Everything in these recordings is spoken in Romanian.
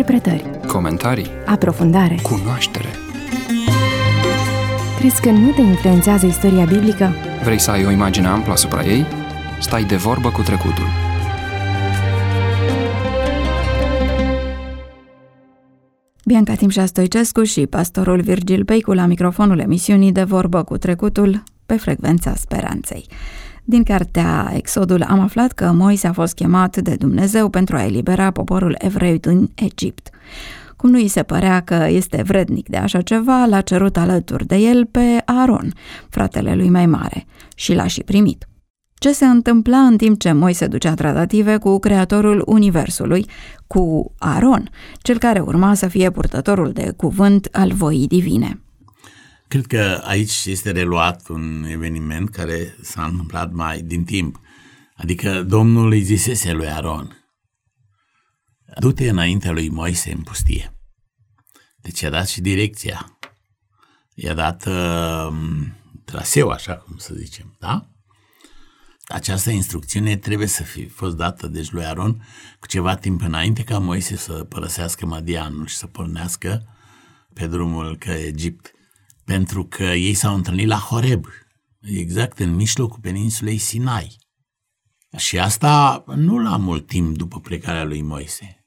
Interpretări, comentarii, aprofundare. cunoaștere. Crezi că nu te influențează istoria biblică? Vrei să ai o imagine amplă asupra ei? Stai de vorbă cu trecutul. Bianca Timșa Stoicescu și pastorul Virgil Peicu la microfonul emisiunii De vorbă cu trecutul pe frecvența speranței. Din cartea Exodul am aflat că Moise a fost chemat de Dumnezeu pentru a elibera poporul evreu din Egipt. Cum nu îi se părea că este vrednic de așa ceva, l-a cerut alături de el pe Aaron, fratele lui mai mare, și l-a și primit. Ce se întâmpla în timp ce Moise ducea tratative cu Creatorul Universului, cu Aaron, cel care urma să fie purtătorul de cuvânt al voii divine? Cred că aici este reluat un eveniment care s-a întâmplat mai din timp. Adică Domnul îi zisese lui Aaron: du-te înaintea lui Moise în pustie. Deci i-a dat și direcția. I-a dat traseu, așa cum să zicem, da? Această instrucțiune trebuie să fi fost dată deci lui Aaron cu ceva timp înainte ca Moise să părăsească Madianul și să pornească pe drumul către Egipt. Pentru că ei s-au întâlnit la Horeb, exact în mijlocul peninsulei Sinai. Și asta nu la mult timp după plecarea lui Moise.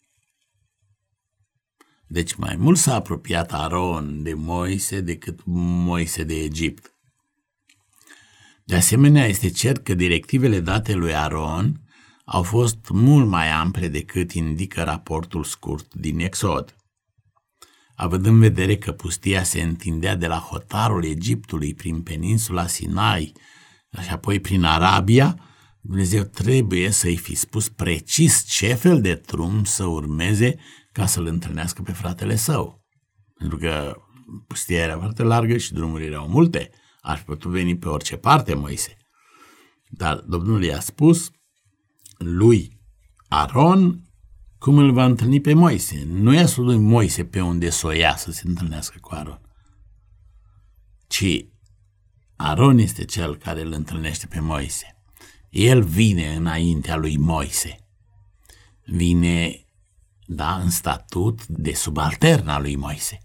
Deci mai mult s-a apropiat Aaron de Moise decât Moise de Egipt. De asemenea, este cert că directivele date lui Aaron au fost mult mai ample decât indică raportul scurt din Exod. Având în vedere că pustia se întindea de la hotarul Egiptului prin peninsula Sinai și apoi prin Arabia, Dumnezeu trebuie să-i fi spus precis ce fel de drum să urmeze ca să-l întâlnească pe fratele său. Pentru că pustia era foarte largă și drumurile erau multe. Ar fi putut veni pe orice parte Moise. Dar Domnul i-a spus lui Aaron cum îl va întâlni pe Moise. Nu i-a spus lui Moise pe unde să o ia să se întâlnească cu Aaron, ci Aaron este cel care îl întâlnește pe Moise. El vine înaintea lui Moise. Vine, da, în statut de subaltern al lui Moise.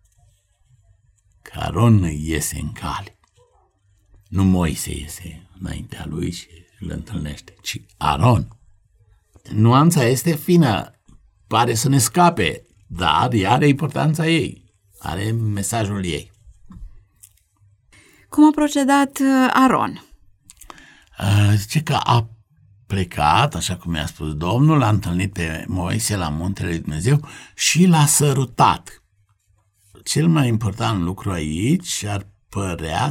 Că Aaron iese în cale. Nu Moise iese înaintea lui și îl întâlnește, ci Aaron. Nuanța este fină, pare să ne scape, dar ea are importanța ei, are mesajul ei. Cum a procedat Aaron? Zice că a plecat, așa cum i-a spus Domnul, a întâlnit pe Moise la muntele lui Dumnezeu și l-a sărutat. Cel mai important lucru aici ar părea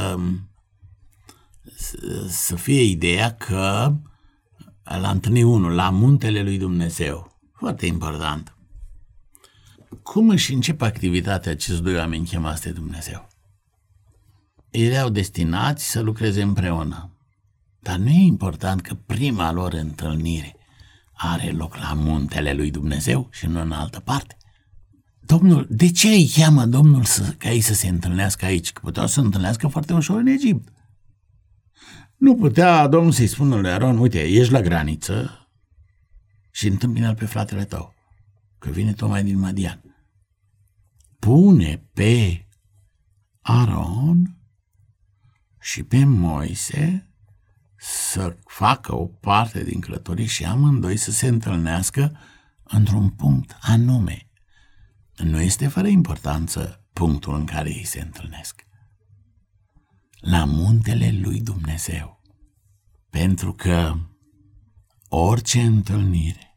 să fie ideea că l-a întâlnit unul la muntele lui Dumnezeu. Foarte important. Cum își încep activitatea acești doi oameni chemați de Dumnezeu? Ei erau destinați să lucreze împreună. Dar nu e important că prima lor întâlnire are loc la muntele lui Dumnezeu și nu în altă parte? Domnul, de ce îi cheamă Domnul ca ei să se întâlnească aici? Că puteau să se întâlnească foarte ușor în Egipt. Nu putea Domnul să-i spună lui Aaron: uite, ești la graniță și întâmpină-l pe fratele tău, că vine tocmai din Madian. Pune pe Aaron și pe Moise să facă o parte din călătorie și amândoi să se întâlnească într-un punct anume. Nu este fără importanță punctul în care ei se întâlnesc. La muntele lui Dumnezeu. Pentru că orice întâlnire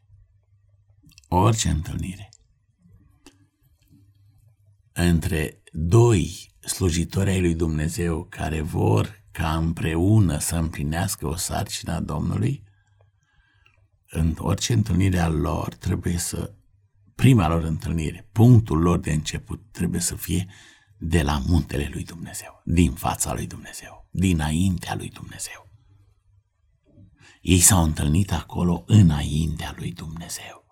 între doi slujitori ai lui Dumnezeu care vor ca împreună să împlinească o sarcină a Domnului, în orice întâlnire a lor trebuie să, prima lor întâlnire, punctul lor de început trebuie să fie de la muntele lui Dumnezeu, din fața lui Dumnezeu, dinaintea lui Dumnezeu. Ei s-au întâlnit acolo înaintea lui Dumnezeu.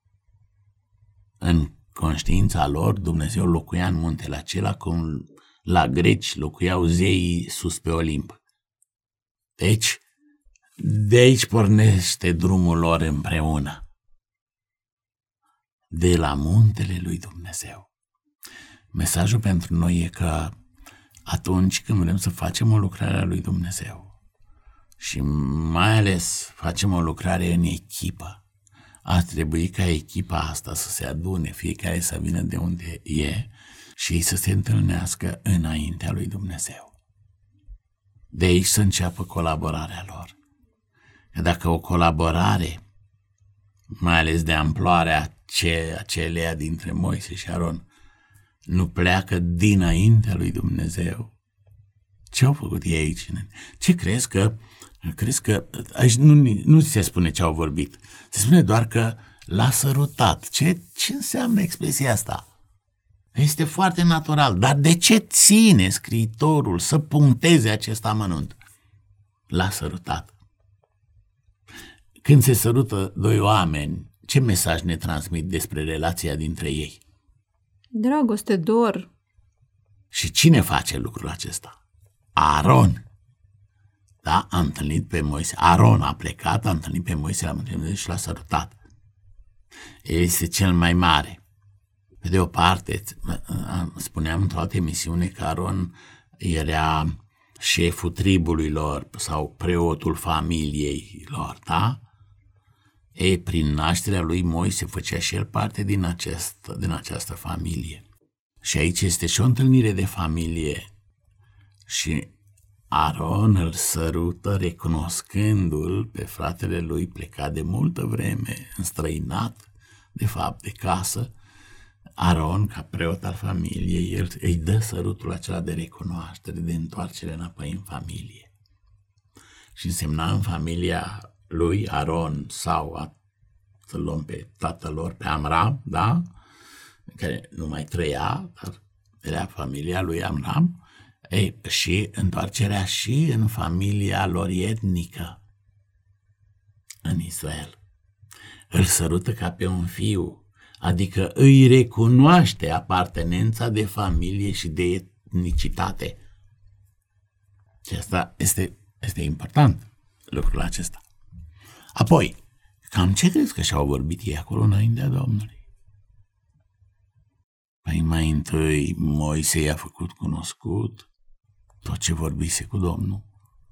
În conștiința lor, Dumnezeu locuia în muntele acela cum la greci locuiau zeii sus pe Olimp. Deci, de aici pornește drumul lor împreună. de la muntele lui Dumnezeu. Mesajul pentru noi e că atunci când vrem să facem o lucrare a lui Dumnezeu și mai ales facem o lucrare în echipă, ar trebui ca echipa asta să se adune, fiecare să vină de unde e și să se întâlnească înaintea lui Dumnezeu. De aici să înceapă colaborarea lor. Că dacă o colaborare, mai ales de amploarea aceleia dintre Moise și Aron, nu pleacă dinaintea lui Dumnezeu, ce au făcut ei aici? Ce crezi că aici nu se spune ce au vorbit, se spune doar că l-a sărutat. Ce înseamnă expresia asta? Este foarte natural, dar de ce ține scriitorul să puncteze acest amănunt? L-a sărutat. Când se sărută doi oameni, ce mesaj ne transmit despre relația dintre ei? Dragoste, dor. Și cine face lucrul acesta? Aron. Da? A întâlnit pe Moise. Aron a plecat, a întâlnit pe Moise la muntele Dumnezeu și l-a sărutat. El este cel mai mare. Pe de o parte, spuneam într-o altă emisiune că Aron era șeful tribului lor sau preotul familiei lor, da? Ei, prin nașterea lui Moise făcea și el parte din această familie. Și aici este și o întâlnire de familie. Și Aron îl sărută recunoscându-l pe fratele lui plecat de multă vreme, înstrăinat, de fapt, de casă. Aron, ca preot al familiei, el îi dă sărutul acela de recunoaștere, de întoarcere înapoi în familie. Și însemna în familia lui Aron sau să luăm pe tatăl lor, pe Amram, da? Care nu mai trăia, dar era familia lui Amram. Și întoarcerea și în familia lor etnică în Israel. Îl sărută ca pe un fiu, adică îi recunoaște apartenența de familie și de etnicitate. Și asta este important, lucrul acesta. Apoi, cam ce crezi că și-au vorbit ei acolo înaintea Domnului? Păi mai întâi Moise i-a făcut cunoscut tot ce vorbise cu Domnul.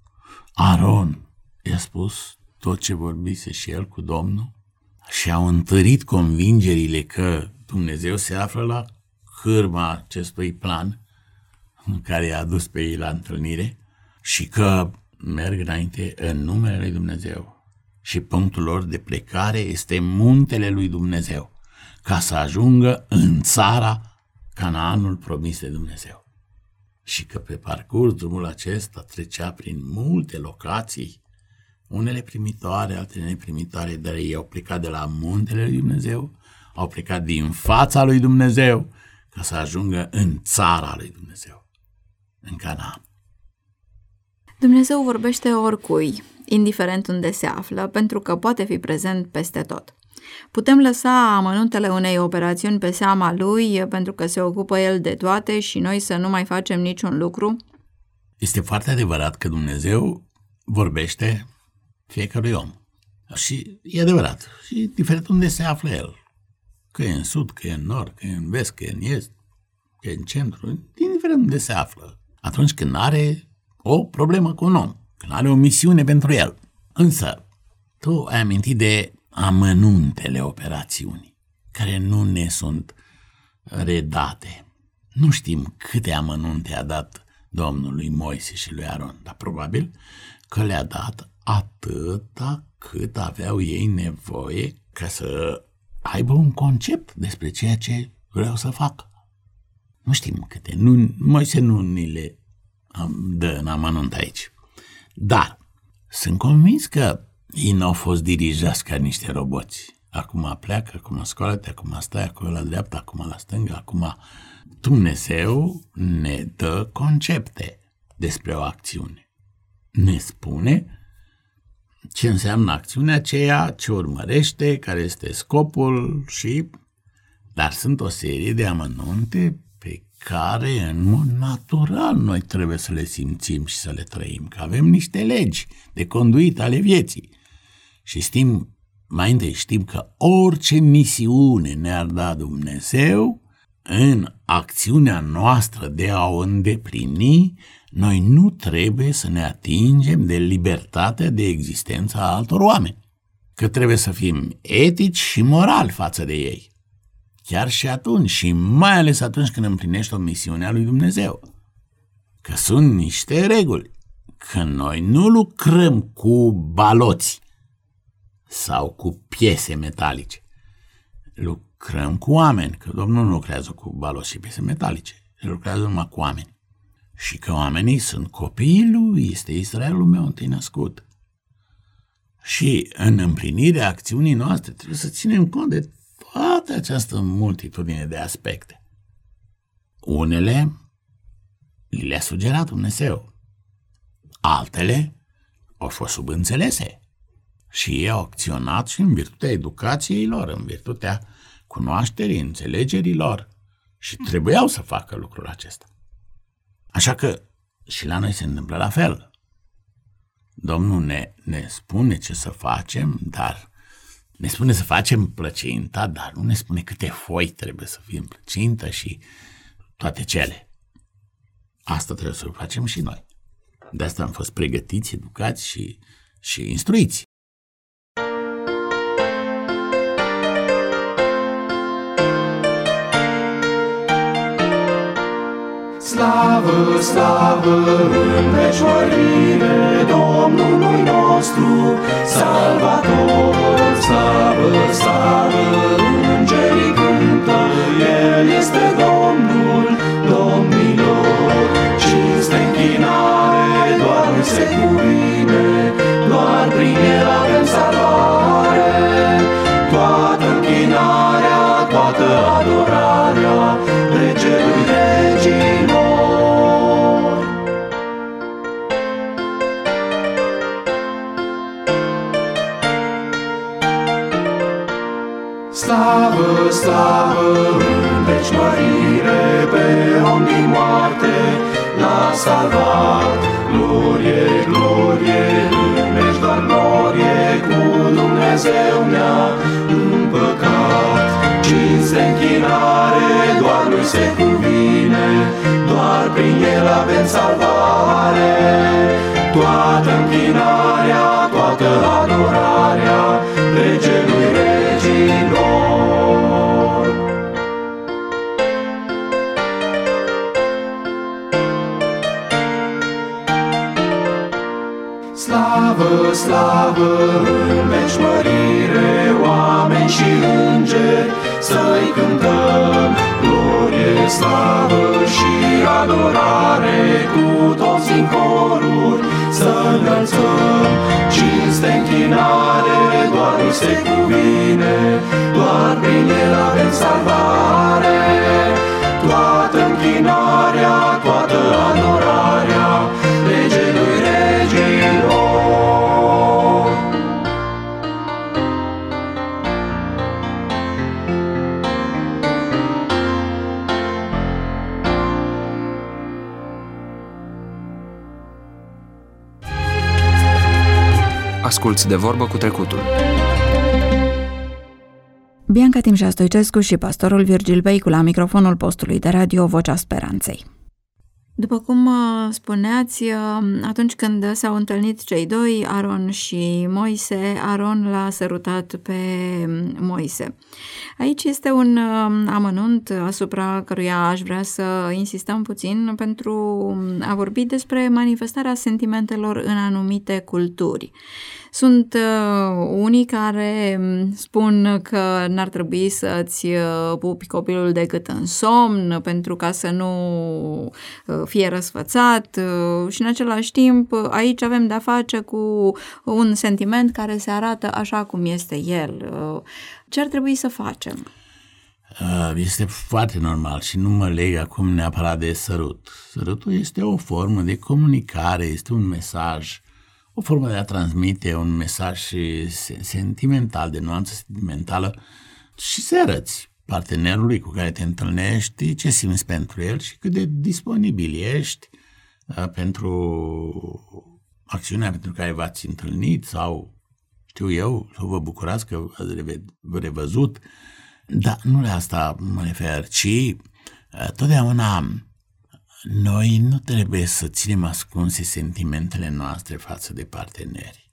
Aron i-a spus tot ce vorbise și el cu Domnul și au întărit convingerile că Dumnezeu se află la cârma acestui plan în care i-a adus pe ei la întâlnire și că merg înainte în numele lui Dumnezeu. Și punctul lor de plecare este muntele lui Dumnezeu, ca să ajungă în țara Canaanul promis de Dumnezeu. Și că pe parcurs drumul acesta trecea prin multe locații, unele primitoare, altele neprimitoare, dar ei au plecat de la muntele lui Dumnezeu, au plecat din fața lui Dumnezeu, ca să ajungă în țara lui Dumnezeu, în Canaan. Dumnezeu vorbește oricui, indiferent unde se află, pentru că poate fi prezent peste tot. Putem lăsa amănuntele unei operațiuni pe seama lui, pentru că se ocupă el de toate și noi să nu mai facem niciun lucru? Este foarte adevărat că Dumnezeu vorbește fiecărui om. Și e adevărat. Și diferit unde se află el. Că e în sud, că e în nord, că e în vest, că e în est, că e în centru, indiferent unde se află. Atunci când are o problemă cu un om, când are o misiune pentru el. Însă, tu ai amintit de amănuntele operațiunii, care nu ne sunt redate. Nu știm câte amănunte a dat Domnul lui Moise și lui Aron, dar probabil că le-a dat atâta cât aveau ei nevoie ca să aibă un concept despre ceea ce vreau să fac. Nu știm câte, Moise nu ni le dă în amănunt aici. Dar sunt convins că ei n-au fost dirijați ca niște roboți. Acum pleacă, acum scoală-te, acum stai acolo la dreapta, acum la stânga, acum Dumnezeu ne dă concepte despre o acțiune. Ne spune ce înseamnă acțiunea aceea, ce urmărește, care este scopul dar sunt o serie de amănunte pe care în mod natural noi trebuie să le simțim și să le trăim, că avem niște legi de conduit ale vieții și știm mai întâi știm că orice misiune ne-ar da Dumnezeu, în acțiunea noastră de a o îndeplini, noi nu trebuie să ne atingem de libertatea de existență a altor oameni, că trebuie să fim etici și morali față de ei, chiar și atunci și mai ales atunci când împlinești o misiune a lui Dumnezeu, că sunt niște reguli, că noi nu lucrăm cu baloți sau cu piese metalice, lucrăm cu oameni, că Domnul nu lucrează cu baloți și piese metalice, el lucrează numai cu oameni. Și că oamenii sunt copiii lui, este Israelul meu întâi născut. Și în împlinirea acțiunii noastre trebuie să ținem cont de toată această multitudine de aspecte. Unele le-a sugerat Dumnezeu, altele au fost subînțelese și ei au acționat și în virtutea educației lor, în virtutea cunoașterii, înțelegerii lor și trebuiau să facă lucrul acesta. Așa că și la noi se întâmplă la fel. Domnul ne spune ce să facem, dar ne spune să facem plăcinta, dar nu ne spune câte foi trebuie să fie în plăcintă și toate cele. Asta trebuie să o facem și noi. De asta am fost pregătiți, educați și instruiți. Slavă, slavă, în veșmărire Domnului nostru, Salvator. Slavă, slavă, îngerii cântă, El este Domnul domnilor. Cinste, închinare, doar Lui se cuvine, doar prin El avem salvare. Toată închinarea, toată adorarea Regelui regilor. Slavă, slavă, în veci mărire, pe om din moarte l-a salvat. Glorie, glorie, în veci doar glorie, cu Dumnezeu ne-a împăcat. Cinste, închinare, doar Lui se cuvine, doar prin El avem salvare. Toată închinarea, toată adorarea Regelui regilor. Slavă, slavă, în veci mărire, oameni și îngeri să-i cântăm. Glorie, slavă și adorare, cu toți în coruri să înălțăm. Cinste, închinare, doar Lui se cuvine, doar prin El avem salvare. Toată închinarea, toată adorarea Regelui regilor. Asculți De vorbă cu trecutul. Bianca Timșa Stoicescu și pastorul Virgil Beicu la microfonul postului de radio Vocea Speranței. După cum spuneați, atunci când s-au întâlnit cei doi, Aron și Moise, Aron l-a sărutat pe Moise. Aici este un amănunt asupra căruia aș vrea să insistăm puțin pentru a vorbi despre manifestarea sentimentelor în anumite culturi. Sunt unii care spun că n-ar trebui să-ți pupi copilul decât în somn pentru ca să nu fie răsfățat și în același timp aici avem de-a face cu un sentiment care se arată așa cum este el. Ce ar trebui să facem? Este foarte normal și nu mă leg acum neapărat de sărut. Sărutul este o formă de comunicare, este un mesaj, o formă de a transmite un mesaj sentimental, de nuanță sentimentală și să arăți partenerului cu care te întâlnești ce simți pentru el și cât de disponibil ești pentru acțiunea pentru care v-ați întâlnit sau știu eu, să vă bucurați că v-ați revăzut, dar nu la asta mă refer, ci totdeauna noi nu trebuie să ținem ascunse sentimentele noastre față de parteneri.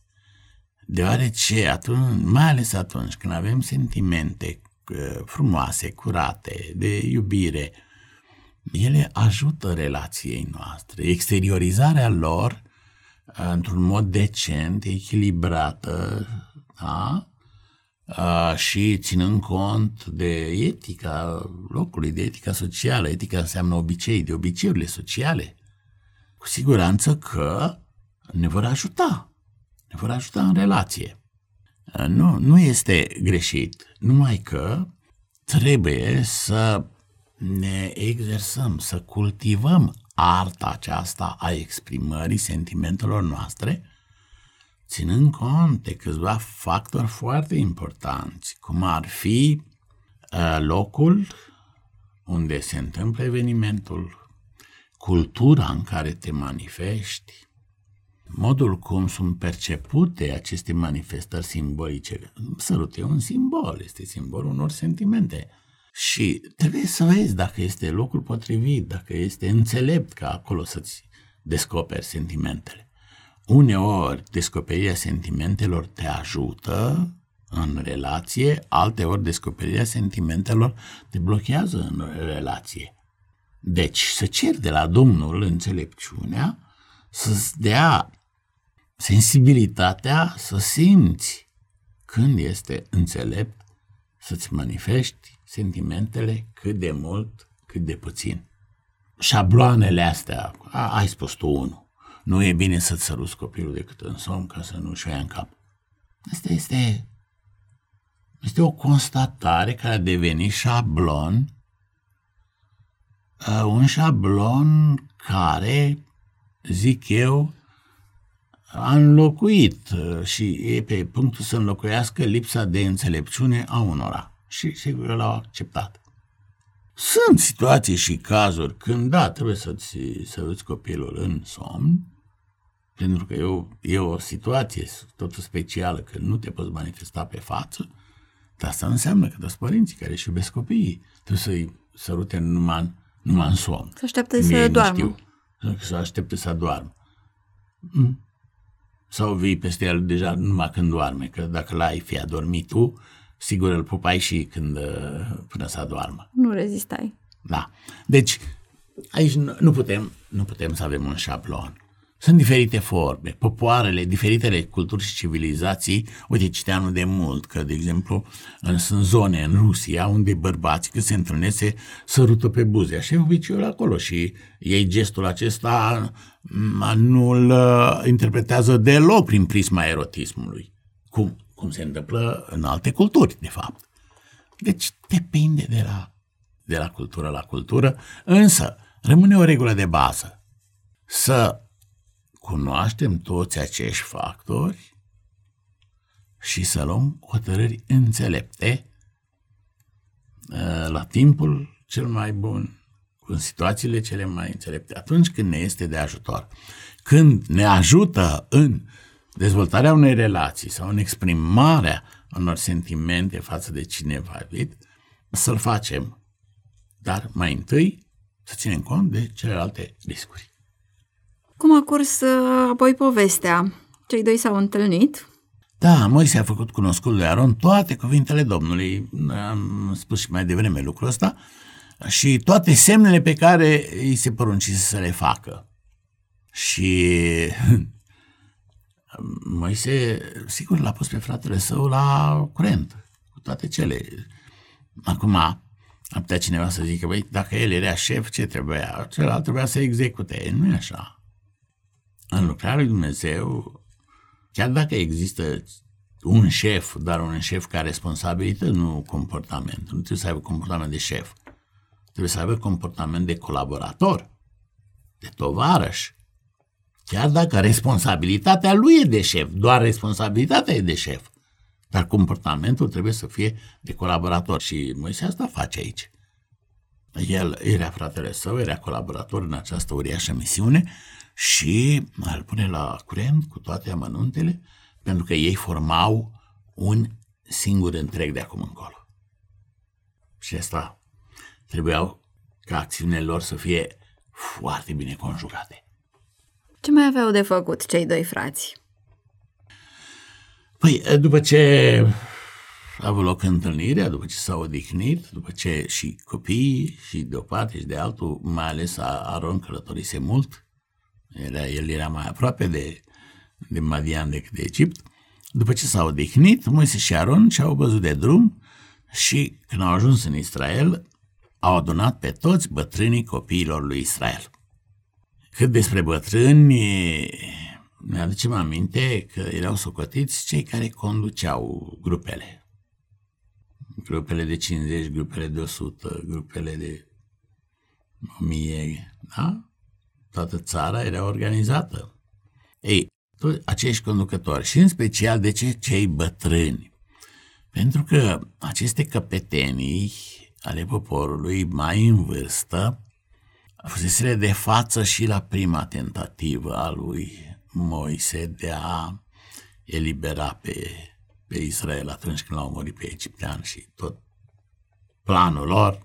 Deoarece, mai ales atunci când avem sentimente frumoase, curate, de iubire, ele ajută relației noastre. Exteriorizarea lor într-un mod decent, echilibrată, da? Și ținând cont de etica locului, de etica socială. Etica înseamnă obicei, de obiceiurile sociale. Cu siguranță că ne vor ajuta în relație. Nu este greșit, numai că trebuie să ne exersăm, să cultivăm arta aceasta a exprimării sentimentelor noastre, ținând cont de câțiva factori foarte importanți, cum ar fi locul unde se întâmplă evenimentul, cultura în care te manifesti, modul cum sunt percepute aceste manifestări simbolice. Sărut e un simbol, este simbolul unor sentimente. Și trebuie să vezi dacă este locul potrivit, dacă este înțelept ca acolo să-ți descoperi sentimentele. Uneori, descoperirea sentimentelor te ajută în relație, alteori descoperirea sentimentelor te blochează în relație. Deci, să ceri de la Domnul înțelepciunea, să-ți dea sensibilitatea să simți când este înțelept să-ți manifesti sentimentele cât de mult, cât de puțin. Șabloanele astea, ai spus tu unul, nu e bine să-ți săruți copilul decât în somn ca să nu-și o ia în cap. Asta este o constatare care a devenit șablon, un șablon care, zic eu, a înlocuit și e pe punctul să înlocuiască lipsa de înțelepciune a unora. Și sigur l-au acceptat. Sunt situații și cazuri când, da, trebuie să-ți săruți copilul în somn, pentru că e o situație totul specială, că nu te poți manifesta pe față, dar asta înseamnă că toți părinții care își iubesc copiii trebuie să-i sărute numai în somn. Să aștepte să doarmă. Să aștepte să doarmă. Sau vii peste el deja numai când doarme, că dacă l-ai fi adormit tu, sigur îl pupai și până să doarmă. Nu rezistai. Da. Deci, aici nu putem să avem un șablon. Sunt diferite forme, popoarele, diferitele culturi și civilizații. Uite, citeam de mult că, de exemplu, sunt zone în Rusia unde bărbații când se întâlnesc se sărută pe buze. Așa e obiceiul acolo și ei gestul acesta nu-l interpretează deloc prin prisma erotismului. Cum se întâmplă în alte culturi, de fapt. Deci depinde de la cultură la cultură, însă rămâne o regulă de bază. Să cunoaștem toți acești factori și să luăm hotărâri înțelepte la timpul cel mai bun, în situațiile cele mai înțelepte, atunci când ne este de ajutor. Când ne ajută în dezvoltarea unei relații sau în exprimarea unor sentimente față de cineva iubit, să-l facem, dar mai întâi să ținem cont de celelalte riscuri. Cum a curs apoi povestea? Cei doi s-au întâlnit? Da, Moise a făcut cunoscut lui Aron toate cuvintele Domnului, am spus și mai devreme lucrul ăsta, și toate semnele pe care îi se poruncise să le facă. Și Moise, sigur, l-a pus pe fratele său la curent cu toate cele. Acum, ar putea cineva să zică, băi, dacă el era șef, ce trebuia? Celălalt trebuia să execute. Nu e așa. În lucrarea lui Dumnezeu, chiar dacă există un șef, dar un șef ca responsabilitate, nu comportament. Nu trebuie să aibă comportament de șef. Trebuie să aibă comportament de colaborator, de tovarăș. Chiar dacă responsabilitatea lui e de șef, doar responsabilitatea e de șef. Dar comportamentul trebuie să fie de colaborator și Moise asta face aici. El era fratele său, era colaborator în această uriașă misiune și îl pune la curent cu toate amănuntele pentru că ei formau un singur întreg de acum încolo. Și asta trebuiau ca acțiunile lor să fie foarte bine conjugate. Ce mai aveau de făcut cei doi frați? Păi, după ce a avut loc întâlnirea, după ce s-au odihnit, după ce și copiii, și de o parte și de altul, mai ales Aron călătorise mult, el era mai aproape de Madian decât de Egipt, după ce s-au odihnit, Moise și Aron și-au văzut de drum și când au ajuns în Israel, au adunat pe toți bătrânii copiilor lui Israel. Cât despre bătrâni, ne aducem aminte că erau socotiți cei care conduceau grupele. Grupele de 50, grupele de 100, grupele de 1000, da? Toată țara era organizată. Ei, toți acești conducători și în special de ce cei bătrâni? Pentru că aceste căpetenii ale poporului mai în vârstă fuseseră de față și la prima tentativă a lui Moise de a elibera pe Israel atunci când l-au murit pe egiptean și tot planul lor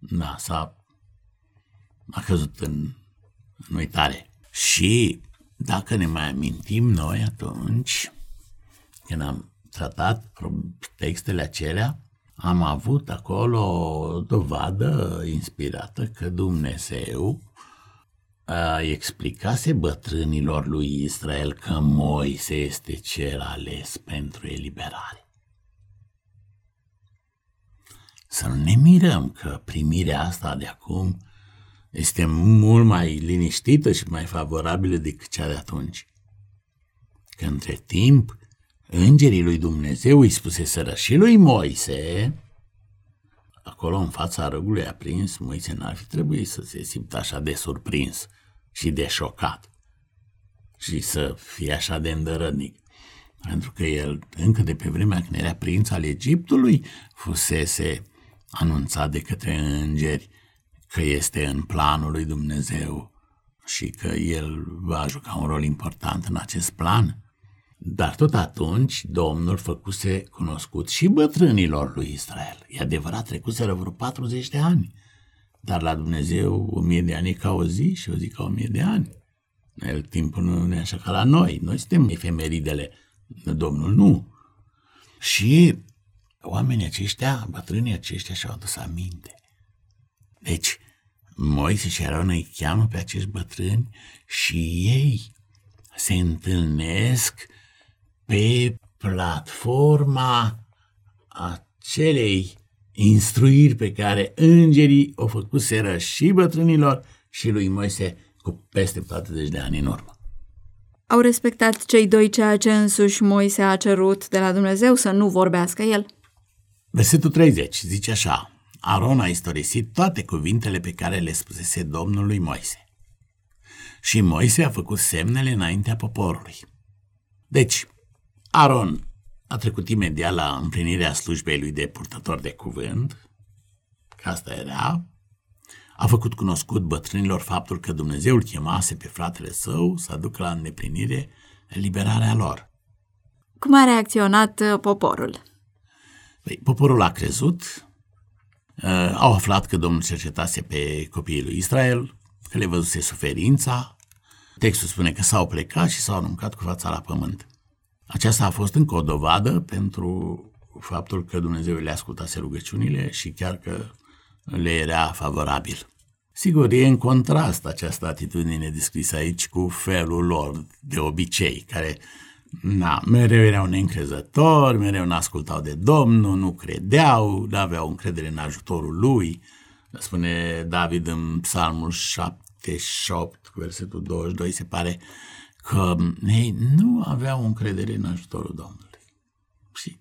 a căzut în uitare. Și dacă ne mai amintim noi atunci, când am tratat textele acelea, am avut acolo o dovadă inspirată că Dumnezeu explicase bătrânilor lui Israel că Moise este cel ales pentru eliberare. Să nu ne mirăm că primirea asta de acum este mult mai liniștită și mai favorabilă decât cea de atunci. Că între timp, îngerii lui Dumnezeu îi spuseseră și lui Moise, acolo în fața râului aprins, Moise n-ar fi trebuit să se simtă așa de surprins și de șocat și să fie așa de îndărătnic. Pentru că el, încă de pe vremea când era prinț al Egiptului, fusese anunțat de către îngeri că este în planul lui Dumnezeu și că el va juca un rol important în acest plan. Dar tot atunci Domnul făcuse cunoscut și bătrânilor lui Israel. E adevărat, trecuseră vreo 40 de ani, dar la Dumnezeu 1000 de ani e ca o zi și o zi ca 1000 de ani. El, timpul nu e așa ca la noi. Noi suntem efemeridele, Domnul nu. Și oamenii aceștia, bătrânii aceștia și-au adus aminte. Deci, Moise și Aron îi cheamă pe acești bătrâni și ei se întâlnesc pe platforma acelei instruiri pe care îngerii o făcuseră și bătrânilor și lui Moise cu peste 40 de ani în urmă. Au respectat cei doi ceea ce însuși Moise a cerut de la Dumnezeu, să nu vorbească el? Versetul 30 zice așa: Aron a istorisit toate cuvintele pe care le spusese Domnul lui Moise. Și Moise a făcut semnele înaintea poporului. Deci, Aron a trecut imediat la împlinirea slujbei lui de purtător de cuvânt, că asta era, a făcut cunoscut bătrânilor faptul că Dumnezeu îl chemase pe fratele său să aducă la îndeplinire eliberarea lor. Cum a reacționat poporul? Păi, poporul a crezut, au aflat că Domnul cercetase pe copiii lui Israel, că le văzuse suferința. Textul spune că s-au plecat și s-au aruncat cu fața la pământ. Aceasta a fost încă o dovadă pentru faptul că Dumnezeu le ascultase rugăciunile și chiar că le era favorabil. Sigur, e în contrast această atitudine descrisă aici cu felul lor de obicei, care mereu erau neîncrezători, mereu n-ascultau de Domnul, nu credeau, n-aveau încredere în ajutorul lui. Spune David în Psalmul 78, versetul 22, se pare că ei nu aveau încredere în ajutorul Domnului. Și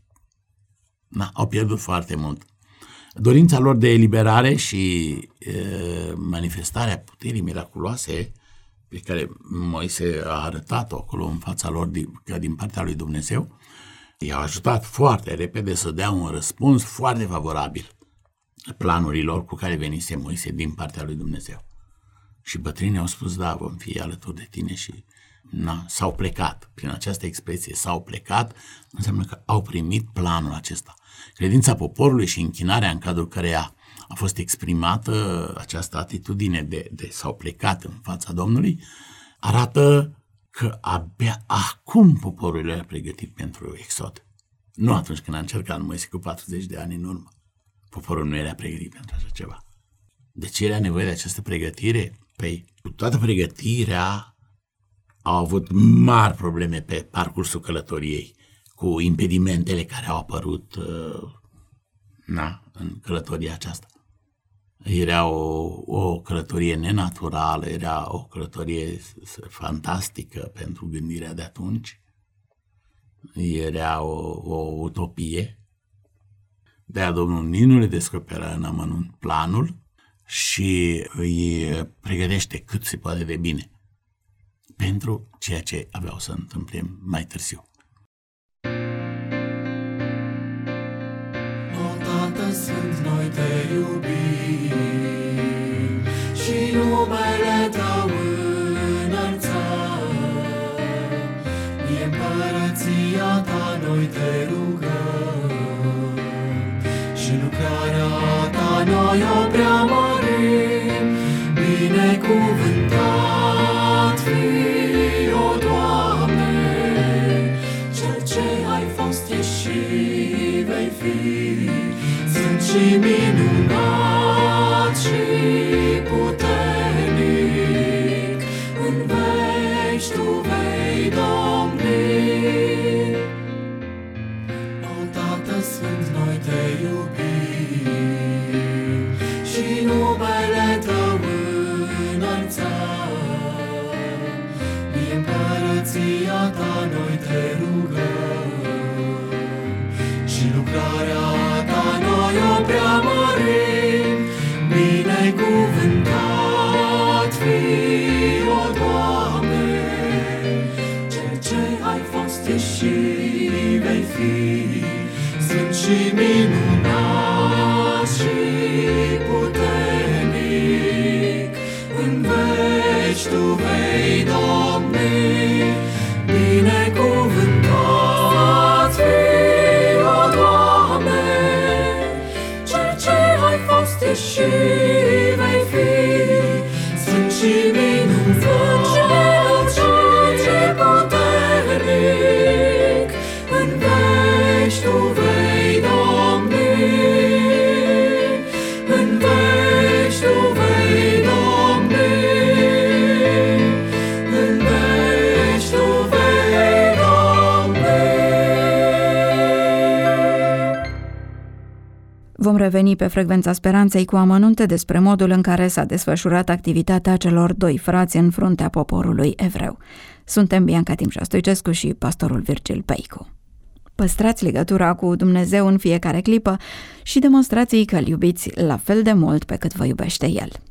au pierdut foarte mult. Dorința lor de eliberare și manifestarea puterii miraculoase pe care Moise a arătat-o acolo în fața lor din partea lui Dumnezeu, i-a ajutat foarte repede să dea un răspuns foarte favorabil planurilor cu care venise Moise din partea lui Dumnezeu. Și bătrânii au spus: da, vom fi alături de tine și s-au plecat. Prin această expresie s-au plecat, înseamnă că au primit planul acesta. Credința poporului și închinarea în cadrul căreia a fost exprimată această atitudine de s-au plecat în fața Domnului, arată că abia acum poporul era pregătit pentru exod. Nu atunci când a încercat Moise cu 40 de ani în urmă. Poporul nu era pregătit pentru așa ceva. De ce era nevoie de această pregătire? Păi, cu toată pregătirea au avut mari probleme pe parcursul călătoriei, cu impedimentele care au apărut în călătoria aceasta. Era o călătorie nenaturală, era o călătorie fantastică pentru gândirea de atunci, era o utopie. De-aia Domnul nici nu le descoperă în amănunt planul și îi pregătește cât se poate de bine pentru ceea ce aveau să întâmple mai târziu. Sfânt, noi te iubim și numele Tău înălțăm. E împărăția Ta, noi te rugăm și lucrarea Ta noi o preamărim. Binecuvântat fii, o Doamne, Cel ce ai fost, ești și vei fi. Și minunat și puternic, în veci Tu vei domni. O Tată Sfânt, noi te iubim și numele Tău înălțăm. E împărăția Ta, noi te rugăm și lucrarea noi o preamărim. Binecuvântat fii, o Doamne, Cel ce ai fost, ești și vei fi. Sunt și minunat și puternic, în veci Tu vei domni. Binecuvântat fii, o Doamne, și vei fi. Sunt și minunat și puternic, în veci Tu vei domni. În veci Tu vei domni. În veci Tu vei domni. Vom reveni pe Frecvența Speranței cu amănunte despre modul în care s-a desfășurat activitatea celor doi frați în fruntea poporului evreu. Suntem Bianca Timșa Stoicescu și pastorul Virgil Peicu. Păstrați legătura cu Dumnezeu în fiecare clipă și demonstrați-i că îl iubiți la fel de mult pe cât vă iubește El.